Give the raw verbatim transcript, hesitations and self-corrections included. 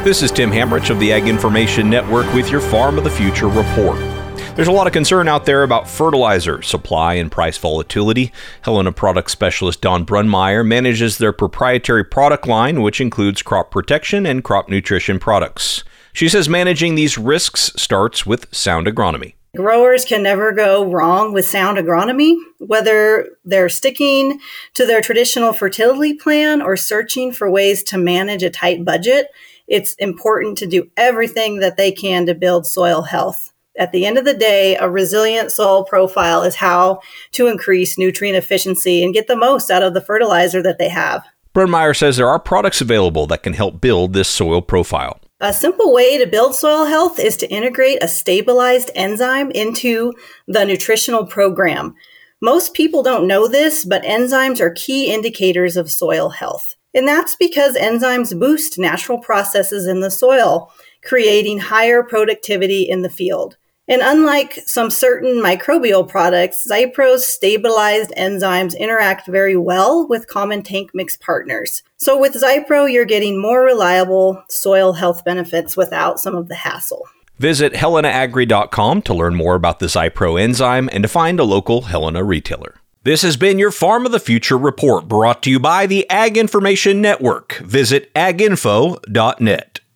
This is Tim Hamrich of the Ag Information Network with your Farm of the Future report. There's a lot of concern out there about fertilizer supply and price volatility. Helena product specialist Dawn Brunmeyer manages their proprietary product line, which includes crop protection and crop nutrition products. She says managing these risks starts with sound agronomy. Growers can never go wrong with sound agronomy, whether they're sticking to their traditional fertility plan or searching for ways to manage a tight budget. It's important to do everything that they can to build soil health. At the end of the day, a resilient soil profile is how to increase nutrient efficiency and get the most out of the fertilizer that they have. Brunmeyer says there are products available that can help build this soil profile. A simple way to build soil health is to integrate a stabilized enzyme into the nutritional program. Most people don't know this, but enzymes are key indicators of soil health. And that's because enzymes boost natural processes in the soil, creating higher productivity in the field. And unlike some certain microbial products, Zypro's stabilized enzymes interact very well with common tank mix partners. So with Zypro, you're getting more reliable soil health benefits without some of the hassle. Visit helena agri dot com to learn more about the Zypro enzyme and to find a local Helena retailer. This has been your Farm of the Future report, brought to you by the Ag Information Network. Visit ag info dot net.